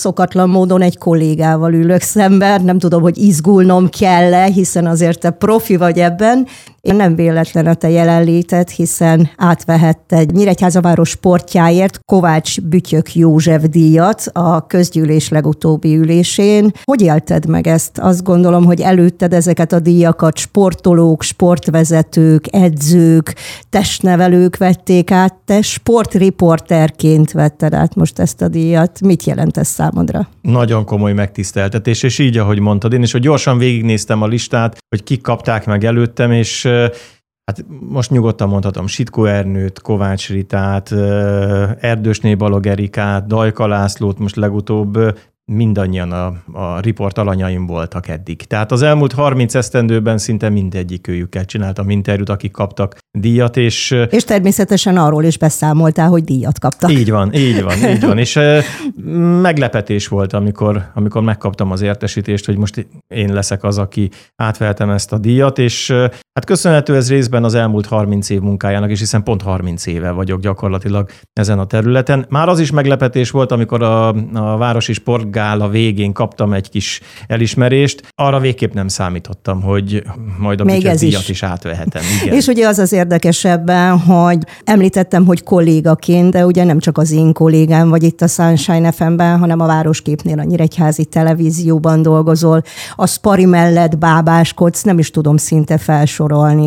szokatlan módon egy kollégával ülök szemben, nem tudom, hogy izgulnom kell-e, hiszen azért te profi vagy ebben. Én nem véletlen a te jelenléted, hiszen átvehetted Nyíregyháza-város sportjáért Kovács Bütyök József díjat a közgyűlés legutóbbi ülésén. Hogy élted meg ezt? Azt gondolom, hogy előtted ezeket a díjakat sportolók, sportvezetők, edzők, testnevelők vették át. Te sportriporterként vetted át most ezt a díjat. Mit jelent ez számodra? Nagyon komoly megtiszteltetés, és így, ahogy mondtad, én is, hogy gyorsan végignéztem a listát, hogy kik kapták meg előttem, és hát most nyugodtan mondhatom Sitkó Ernőt, Kovács Ritát, Erdősné Balog Erikát, Dajka Lászlót, most legutóbb mindannyian a riport alanyaim voltak eddig. Tehát az elmúlt 30 esztendőben szinte mindegyikőjükkel csináltam interjút, akik kaptak díjat. És természetesen arról is beszámoltál, hogy díjat kaptak. Így van. És meglepetés volt, amikor megkaptam az értesítést, hogy most én leszek az, aki átvehetem ezt a díjat, és hát köszönhető ez részben az elmúlt 30 év munkájának, és hiszen pont 30 éve vagyok gyakorlatilag ezen a területen. Már az is meglepetés volt, amikor a Városi Sportgála végén kaptam egy kis elismerést. Arra végképp nem számítottam, hogy majd a Bütyök díjat is átvehetem. Igen. És ugye az érdekesebben, hogy említettem, hogy kollégaként, de ugye nem csak az én kollégám vagy itt a Sunshine FM-ben, hanem a Városképnél, a Nyíregyházi Televízióban dolgozol. A Spari mellett bábáskodsz, nem is tudom szinte felsorolni,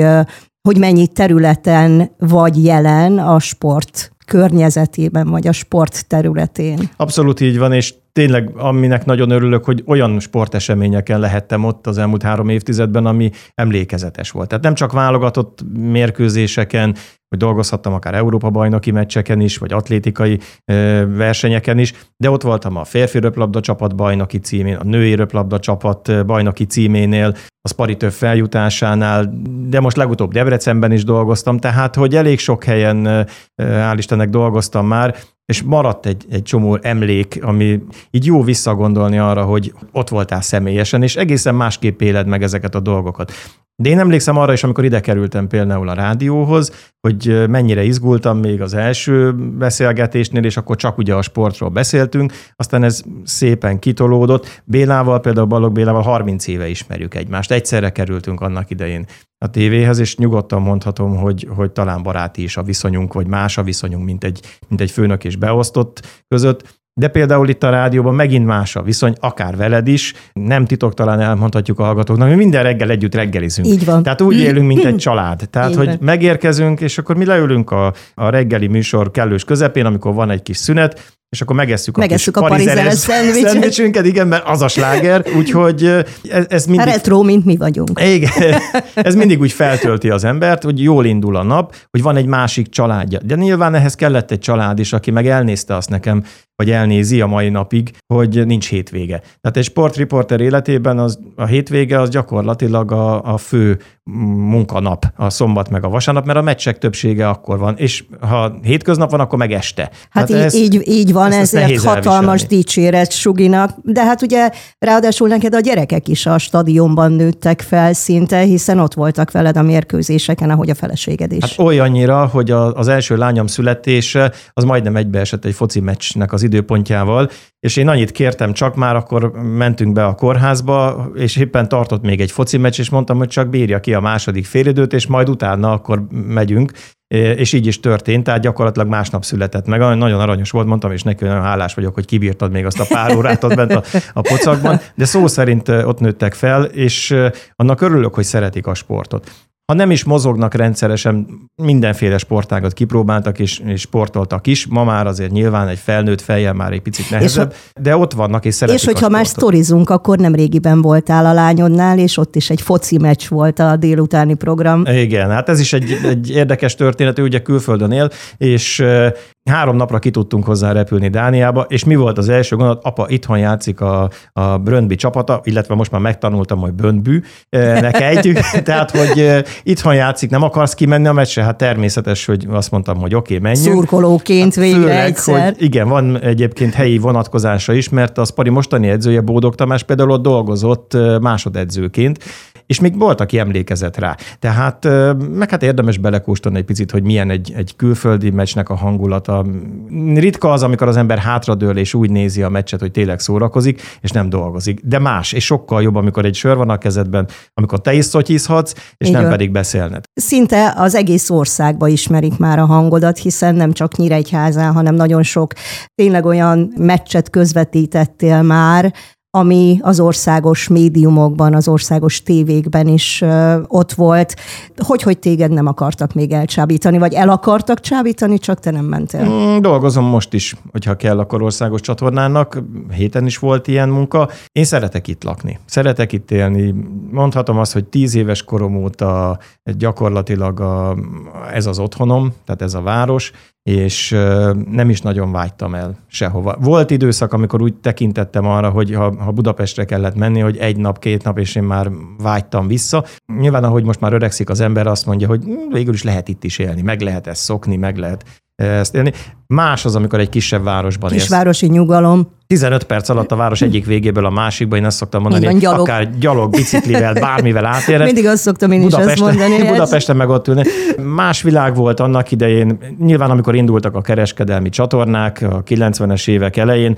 hogy mennyi területen vagy jelen a sport környezetében, vagy a sport területén. Abszolút így van, és tényleg aminek nagyon örülök, hogy olyan sporteseményeken lehettem ott az elmúlt 3 évtizedben, ami emlékezetes volt. Tehát nem csak válogatott mérkőzéseken, hogy dolgozhattam akár Európa-bajnoki meccseken is, vagy atlétikai versenyeken is, de ott voltam a férfi röplabda csapat bajnoki címén, a női röplabda csapat bajnoki címénél, a Spari több feljutásánál, de most legutóbb Debrecenben is dolgoztam, tehát hogy elég sok helyen, hál' Istennek dolgoztam már, és maradt egy csomó emlék, ami így jó visszagondolni arra, hogy ott voltál személyesen, és egészen másképp éled meg ezeket a dolgokat. De én emlékszem arra is, amikor ide kerültem például a rádióhoz, hogy mennyire izgultam még az első beszélgetésnél, és akkor csak ugye a sportról beszéltünk, aztán ez szépen kitolódott. Bélával, például Balog Bélával 30 éve ismerjük egymást. Egyszerre kerültünk annak idején a tévéhez, és nyugodtan mondhatom, hogy talán baráti is a viszonyunk, vagy más a viszonyunk, mint egy főnök és beosztott között. De például itt a rádióban megint más a viszony, akár veled is, nem titoktalan elmondhatjuk a hallgatóknak, hogy minden reggel együtt reggelizünk. Így van. Tehát úgy élünk, mint egy család. Tehát, hogy megérkezünk, és akkor mi leülünk a reggeli műsor kellős közepén, amikor van egy kis szünet, és akkor megesszük a parizeres szendvicsünket, igen, mert az a sláger, úgyhogy ez mindig... Retro, mint mi vagyunk. Igen, ez mindig úgy feltölti az embert, hogy jól indul a nap, hogy van egy másik családja. De nyilván ehhez kellett egy család is, aki meg elnézte azt nekem, vagy elnézi a mai napig, hogy nincs hétvége. Tehát egy sportriporter életében a hétvége az gyakorlatilag a fő munkanap, a szombat meg a vasárnap, mert a meccsek többsége akkor van, és ha hétköznap van, akkor meg este. Hát így van, ezért hatalmas dicséret Suginak, de hát ugye ráadásul neked a gyerekek is a stadionban nőttek fel szinte, hiszen ott voltak veled a mérkőzéseken, ahogy a feleséged is. Hát olyannyira, hogy az első lányom születése az majdnem egybeesett egy foci meccsnek az időpontjával, és én annyit kértem csak, már akkor mentünk be a kórházba, és éppen tartott még egy foci meccs, és mondtam, hogy csak bírja ki a második félidőt, és majd utána akkor megyünk, és így is történt, tehát gyakorlatilag másnap született meg. Nagyon aranyos volt, mondtam, és neki nagyon hálás vagyok, hogy kibírtad még azt a pár órát ott bent a pocakban, de szó szerint ott nőttek fel, és annak örülök, hogy szeretik a sportot. Ha nem is mozognak rendszeresen, mindenféle sportágat kipróbáltak és sportoltak is. Ma már azért nyilván egy felnőtt fejjel már egy picit nehezebb, de ott vannak és szeretik a sportot. És hogyha már sztorizunk, akkor nem régiben voltál a lányodnál, és ott is egy foci meccs volt a délutáni program. Igen, hát ez is egy érdekes történet, ő ugye külföldön él, és 3 napra ki tudtunk hozzá repülni Dániába, és mi volt az első gondolat? Apa, itthon játszik a Brøndby csapata, illetve most már megtanultam, hogy Brøndby-nek ejtjük, tehát, hogy itthon játszik, nem akarsz kimenni a meccsre? Hát természetes, hogy azt mondtam, hogy oké, menjünk. Szurkolóként hát végre egyszer. Hogy igen, van egyébként helyi vonatkozása is, mert a Spari mostani edzője, Bódog Tamás például ott dolgozott másodedzőként, és még volt, aki emlékezett rá. Tehát meg hát érdemes belekóstolni egy picit, hogy milyen egy külföldi meccsnek a hangulata, ritka az, amikor az ember hátradől és úgy nézi a meccset, hogy tényleg szórakozik, és nem dolgozik. De más, és sokkal jobb, amikor egy sör van a kezedben, amikor te is szotyizhatsz, és így nem van. Pedig beszélned. Szinte az egész országba ismerik már a hangodat, hiszen nem csak Nyíregyházán, hanem nagyon sok tényleg olyan meccset közvetítettél már, ami az országos médiumokban, az országos tévékben is ott volt. Hogy téged nem akartak még elcsábítani, vagy el akartak csábítani, csak te nem mentél? Dolgozom most is, hogyha kell, akkor országos csatornának. Héten is volt ilyen munka. Én szeretek itt lakni, szeretek itt élni. Mondhatom azt, hogy 10 éves korom óta gyakorlatilag ez az otthonom, tehát ez a város, és nem is nagyon vágytam el sehova. Volt időszak, amikor úgy tekintettem arra, hogy ha Budapestre kellett menni, hogy 1 nap, 2 nap, és én már vágytam vissza. Nyilván, ahogy most már öregszik az ember, azt mondja, hogy végül is lehet itt is élni, meg lehet ezt szokni, meg lehet ezt élni. Más az, amikor egy kisebb városban élsz. Kisvárosi nyugalom. 15 perc alatt a város egyik végéből a másikba, én azt szoktam mondani, hogy akár gyalog, biciklivel, bármivel átérhet. Mindig azt szoktam én is ezt mondani. Budapesten meg ott ülni. Más világ volt annak idején. Nyilván, amikor indultak a kereskedelmi csatornák a 90-es évek elején,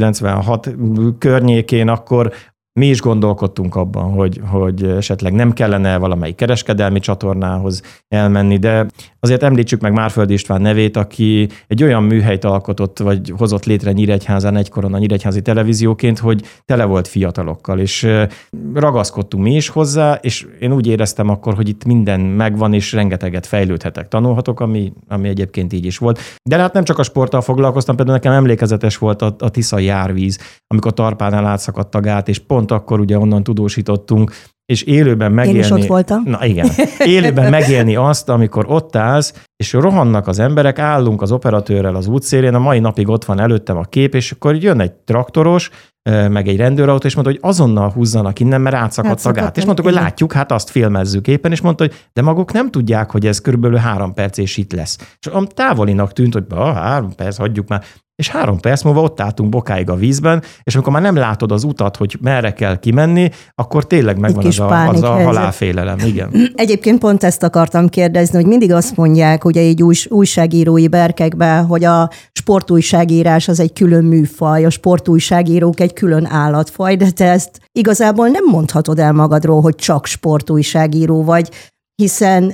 96 környékén, akkor mi is gondolkodtunk abban, hogy esetleg nem kellene valamelyik kereskedelmi csatornához elmenni, de azért említsük meg Márföldi István nevét, aki egy olyan műhelyt alkotott, vagy hozott létre Nyíregyházán egykoron a nyíregyházi televízióként, hogy tele volt fiatalokkal, és ragaszkodtunk mi is hozzá, és én úgy éreztem akkor, hogy itt minden megvan, és rengeteget fejlődhetek, tanulhatok, ami egyébként így is volt. De hát nem csak a sporttal foglalkoztam, például nekem emlékezetes volt a tiszai árvíz, amikor Tarpánál átszakadt a gát, és pont akkor ugye onnan tudósítottunk, és élőben megélni... Én is ott voltam. Na igen. Élőben megélni azt, amikor ott állsz, és rohannak az emberek, állunk az operatőrrel az útszélén, a mai napig ott van előttem a kép, és akkor jön egy traktoros, meg egy rendőrautó, és mondta, hogy azonnal húzzanak innen, mert átszakadt a gát. És mondtuk, hogy látjuk, hát azt filmezzük éppen, és mondta, hogy de maguk nem tudják, hogy ez körülbelül 3 perc, és itt lesz. És távolinak tűnt, hogy 3 perc, hagyjuk már. És 3 perc múlva ott álltunk bokáig a vízben, és amikor már nem látod az utat, hogy merre kell kimenni, akkor tényleg megvan az a halálfélelem. Igen. Egyébként pont ezt akartam kérdezni, hogy mindig azt mondják, ugye így újságírói berkekben, hogy a sportújságírás az egy külön műfaj, a sportújságírók egy külön állatfaj, de te ezt igazából nem mondhatod el magadról, hogy csak sportújságíró vagy, hiszen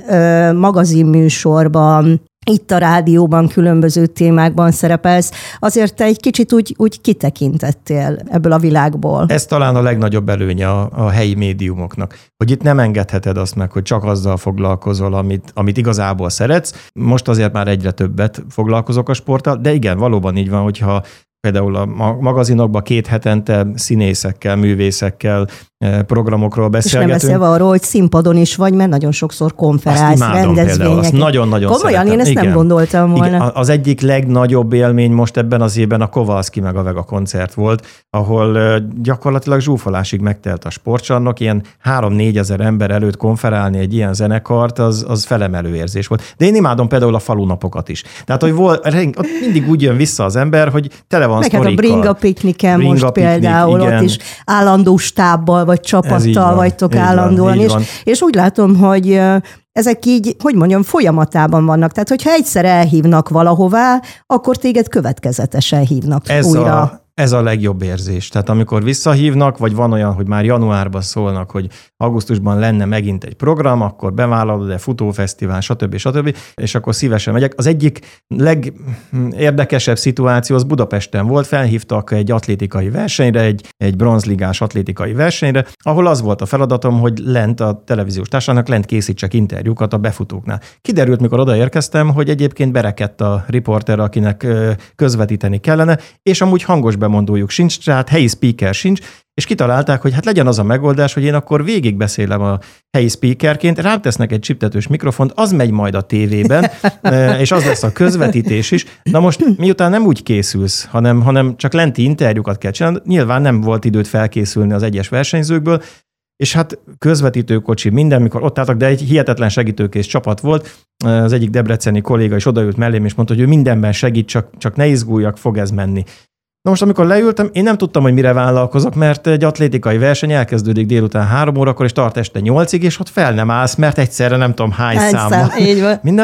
magazinműsorban, itt a rádióban különböző témákban szerepelsz, azért te egy kicsit úgy kitekintettél ebből a világból. Ez talán a legnagyobb előnye a helyi médiumoknak, hogy itt nem engedheted azt meg, hogy csak azzal foglalkozol, amit igazából szeretsz. Most azért már egyre többet foglalkozok a sporttal, de igen, valóban így van, hogyha például a magazinokban 2 hetente színészekkel, művészekkel, programokról beszélgetünk. És nem beszélve arról, hogy színpadon is vagy, mert nagyon sokszor konferálsz, rendezvények. Azt nagyon-nagyon komolyan, szeretem. Én ezt nem gondoltam volna. Igen, az egyik legnagyobb élmény most ebben az évben a Kowalski meg a Vega koncert volt, ahol gyakorlatilag zsúfolásig megtelt a sportcsarnok, ilyen 3-4 ezer ember előtt konferálni egy ilyen zenekart, az felemelő érzés volt. De én imádom például a falunapokat is. Tehát, hogy ott mindig úgy jön vissza az ember, hogy tele van sztorikkal. Meg a Bringa Pikniken most például, igen. Ott is állandó stábbal vagy csapattal vagytok állandóan is. És úgy látom, hogy ezek így, hogy mondjam, folyamatában vannak. Tehát, hogyha egyszer elhívnak valahová, akkor téged következetesen hívnak újra. Ez a legjobb érzés. Tehát amikor visszahívnak, vagy van olyan, hogy már januárban szólnak, hogy augusztusban lenne megint egy program, akkor bevállalod, de futófesztivál, stb. És akkor szívesen megyek. Az egyik legérdekesebb szituáció az Budapesten volt, felhívtak egy atlétikai versenyre, egy bronzligás atlétikai versenyre, ahol az volt a feladatom, hogy lent a televíziós társaságnak lent készítsek interjúkat a befutóknál. Kiderült, mikor odaérkeztem, hogy egyébként berekedt a riporter, akinek közvetíteni kellene, és amúgy hangos bemondójuk sincs, tehát helyi speaker sincs, és kitalálták, hogy hát legyen az a megoldás, hogy én akkor végigbeszélem a helyi speakerként, rám tesznek egy csiptetős mikrofont, az megy majd a tévében, és az lesz a közvetítés is. Na most miután nem úgy készülsz, hanem csak lenti interjúkat kell csinálni, nyilván nem volt időt felkészülni az egyes versenyzőkből, és hát közvetítőkocsi, minden, mikor ott álltak, de egy hihetetlen segítőkész csapat volt. Az egyik debreceni kolléga is odaült mellém, és mondta, hogy ő mindenben segít, csak ne izguljak, fog ez menni. Na most, amikor leültem, én nem tudtam, hogy mire vállalkozok, mert egy atlétikai verseny elkezdődik délután 3 órakor, és tart este 8-ig, és ott fel nem állsz, mert egyszerre nem tudom hány számmal. Így van. Minden.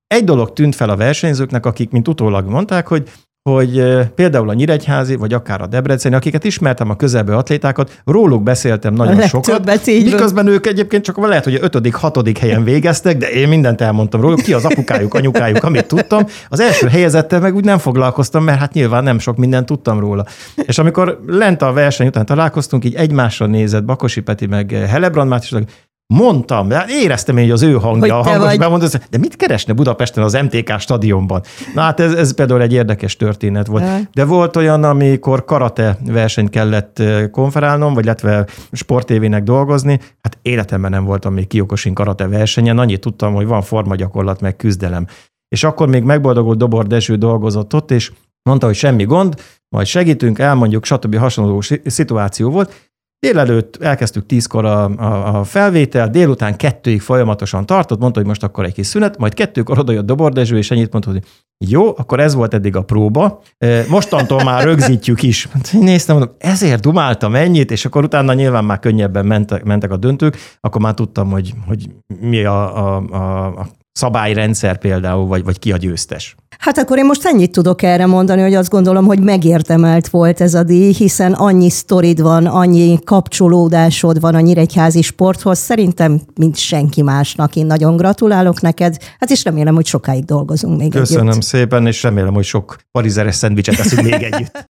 egy dolog tűnt fel a versenyzőknek, akik, mint utólag mondták, hogy például a nyíregyházi, vagy akár a debreceni, akiket ismertem, a közelből atlétákat, róluk beszéltem nagyon sokat, miközben ők egyébként csak lehet, hogy a 5., 6. helyen végeztek, de én mindent elmondtam róluk, ki az apukájuk, anyukájuk, amit tudtam. Az első helyezettel meg úgy nem foglalkoztam, mert hát nyilván nem sok mindent tudtam róla. És amikor lent a verseny után találkoztunk, így egymásra nézett Bakosi Peti meg Helebrand Máté, mondtam, de éreztem én, hogy az ő hangja, a hangos bemondott, de mit keresne Budapesten az MTK stadionban? Na hát ez például egy érdekes történet volt. De volt olyan, amikor karate versenyt kellett konferálnom, vagy illetve sportévének dolgozni, hát életemben nem voltam még Kiokusin karate versenyen, annyit tudtam, hogy van formagyakorlat, meg küzdelem. És akkor még megboldogult Dobor Dezső dolgozott ott, és mondta, hogy semmi gond, majd segítünk, elmondjuk, stb. Hasonló szituáció volt. Délelőtt elkezdtük 10-kor a felvétel, délután 2-ig folyamatosan tartott, mondta, hogy most akkor egy kis szünet, majd 2-kor odajött Dobor Dezső, és ennyit mondta, hogy jó, akkor ez volt eddig a próba, mostantól már rögzítjük is. Néztem, mondom, ezért dumáltam ennyit, és akkor utána nyilván már könnyebben mentek a döntők, akkor már tudtam, hogy mi a szabályrendszer például, vagy ki a győztes. Hát akkor én most ennyit tudok erre mondani, hogy azt gondolom, hogy megérdemelt volt ez a díj, hiszen annyi sztorid van, annyi kapcsolódásod van a nyíregyházi sporthoz. Szerintem, mint senki másnak, én nagyon gratulálok neked, hát és remélem, hogy sokáig dolgozunk még Köszönöm szépen, és remélem, hogy sok parizeres szendvicset eszünk még együtt.